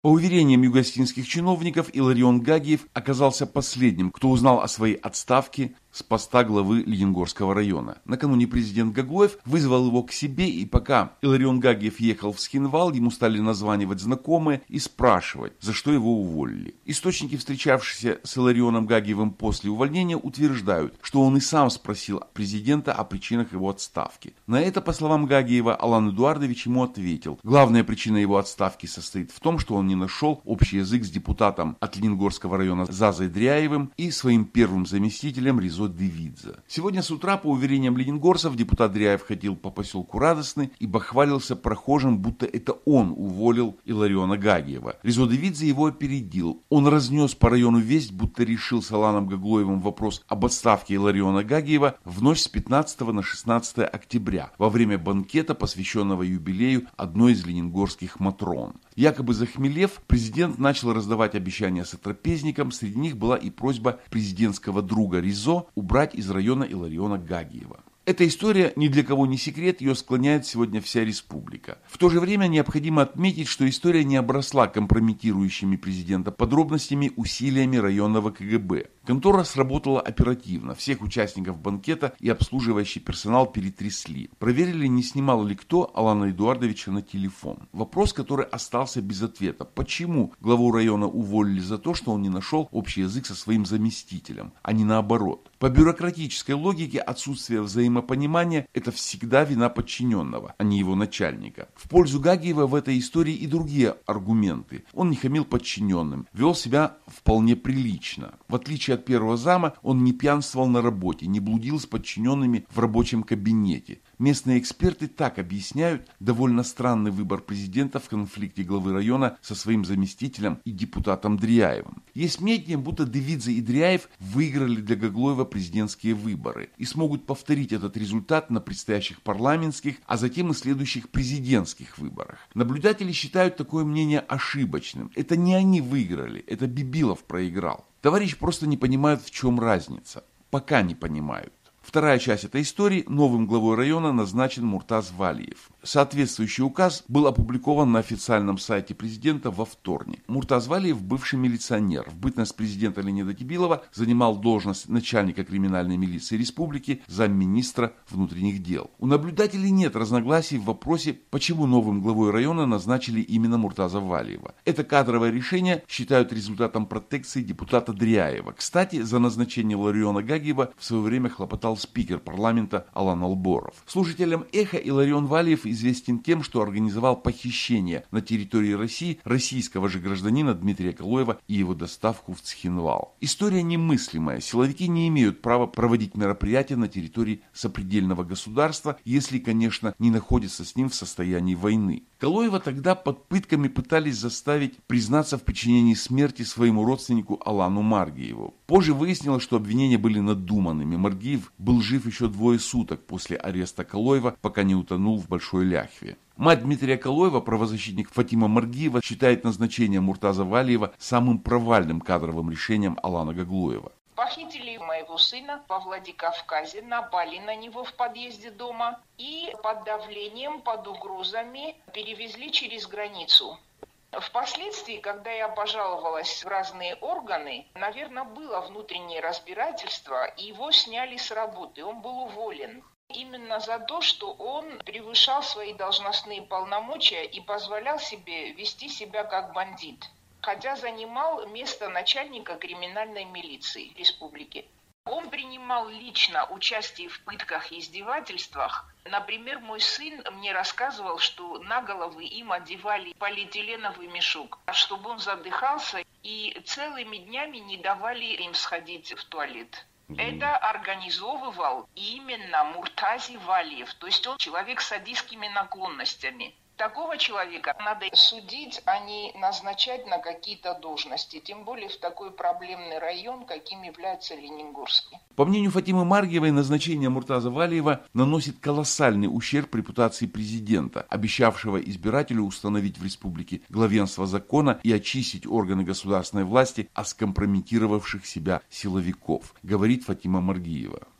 По уверениям югостинских чиновников, Илларион Гагиев оказался последним, кто узнал о своей отставке с поста главы Ленингорского района. Накануне президент Гаглоев вызвал его к себе, и пока Илларион Гагиев ехал в Схинвал, ему стали названивать знакомые и спрашивать, за что его уволили. Источники, встречавшиеся с Илларионом Гагиевым после увольнения, утверждают, что он и сам спросил президента о причинах его отставки. На это, по словам Гагиева, Алан Эдуардович ему ответил: главная причина его отставки состоит в том, что он не нашел общий язык с депутатом от Ленингорского района Зазой Дряевым и своим первым заместителем Резо Девидзе. Сегодня с утра, по уверениям ленингорцев, депутат Дряев ходил по поселку Радостный и бахвалился прохожим, будто это он уволил Иллариона Гагиева. Резо Девидзе его опередил. Он разнес по району весть, будто решил с Аланом Гаглоевым вопрос об отставке Иллариона Гагиева в ночь с 15 на 16 октября, во время банкета, посвященного юбилею одной из ленингорских матрон. Якобы захмелев, президент начал раздавать обещания сотрапезникам, среди них была и просьба президентского друга Резо убрать из района Иллариона Гагиева. Эта история ни для кого не секрет, ее склоняет сегодня вся республика. В то же время необходимо отметить, что история не обросла компрометирующими президента подробностями, усилиями районного КГБ. Контора сработала оперативно, всех участников банкета и обслуживающий персонал перетрясли. Проверили, не снимал ли кто Алана Эдуардовича на телефон. Вопрос, который остался без ответа: почему главу района уволили за то, что он не нашел общий язык со своим заместителем, а не наоборот? По бюрократической логике отсутствие взаимопонимания – это всегда вина подчиненного, а не его начальника. В пользу Гагиева в этой истории и другие аргументы. Он не хамил подчиненным, вел себя вполне прилично. В отличие от первого зама, он не пьянствовал на работе, не блудил с подчиненными в рабочем кабинете. Местные эксперты так объясняют довольно странный выбор президента в конфликте главы района со своим заместителем и депутатом Дряевым. Есть мнение, будто Девидзе и Дряев выиграли для Гаглоева президентские выборы и смогут повторить этот результат на предстоящих парламентских, а затем и следующих президентских выборах. Наблюдатели считают такое мнение ошибочным. Это не они выиграли, это Бибилов проиграл. Товарищи просто не понимают, в чем разница. Пока не понимают. Вторая часть этой истории. Новым главой района назначен Муртаз Валиев. Соответствующий указ был опубликован на официальном сайте президента во вторник. Муртаз Валиев – бывший милиционер. В бытность президента Леонида Кибилова занимал должность начальника криминальной милиции республики, замминистра внутренних дел. У наблюдателей нет разногласий в вопросе, почему новым главой района назначили именно Муртаза Валиева. Это кадровое решение считают результатом протекции депутата Дряева. Кстати, за назначение Иллариона Гагиева в свое время хлопотал спикер парламента Алан Алборов. Слушателям «Эхо» Илларион Валиев известен тем, что организовал похищение на территории России российского же гражданина Дмитрия Калоева и его доставку в Цхинвал. История немыслимая. Силовики не имеют права проводить мероприятия на территории сопредельного государства, если, конечно, не находятся с ним в состоянии войны. Калоева тогда под пытками пытались заставить признаться в причинении смерти своему родственнику Алану Маргиеву. Позже выяснилось, что обвинения были надуманными. Маргиев был жив еще 2 суток после ареста Калоева, пока не утонул в Большой Ляхве. Мать Дмитрия Калоева, правозащитник Фатима Маргиева, считает назначение Муртаза Валиева самым провальным кадровым решением Алана Гаглоева. Похитили моего сына во Владикавказе, напали на него в подъезде дома и под давлением, под угрозами перевезли через границу. Впоследствии, когда я пожаловалась в разные органы, наверное, было внутреннее разбирательство, и его сняли с работы, он был уволен. Именно за то, что он превышал свои должностные полномочия и позволял себе вести себя как бандит, хотя занимал место начальника криминальной милиции республики. Он принимал лично участие в пытках и издевательствах. Например, мой сын мне рассказывал, что на головы им одевали полиэтиленовый мешок, чтобы он задыхался, и целыми днями не давали им сходить в туалет. Это организовывал именно Муртази Валиев, то есть он человек с садистскими наклонностями. Такого человека надо судить, а не назначать на какие-то должности, тем более в такой проблемный район, каким является Лениногорский. По мнению Фатимы Маргиевой, назначение Муртаза Валиева наносит колоссальный ущерб репутации президента, обещавшего избирателю установить в республике главенство закона и очистить органы государственной власти от скомпрометировавших себя силовиков, говорит Фатима Маргиева.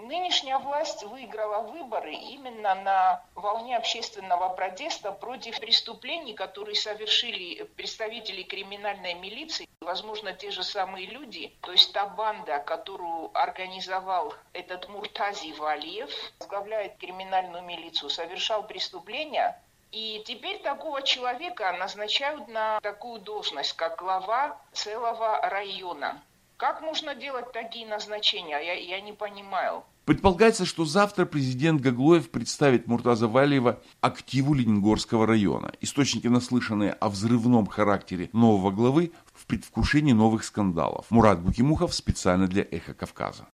Нынешняя власть выиграла выборы именно на волне общественного протеста против преступлений, которые совершили представители криминальной милиции, возможно, те же самые люди, то есть та банда, которую организовал этот Муртази Валиев, возглавляет криминальную милицию, совершал преступления. И теперь такого человека назначают на такую должность, как глава целого района. Как можно делать такие назначения? Я не понимаю. Предполагается, что завтра президент Гаглоев представит Муртаза Валиева активу Лениногорского района. Источники, наслышанные о взрывном характере нового главы, в предвкушении новых скандалов. Мурат Букимухов специально для «Эхо Кавказа».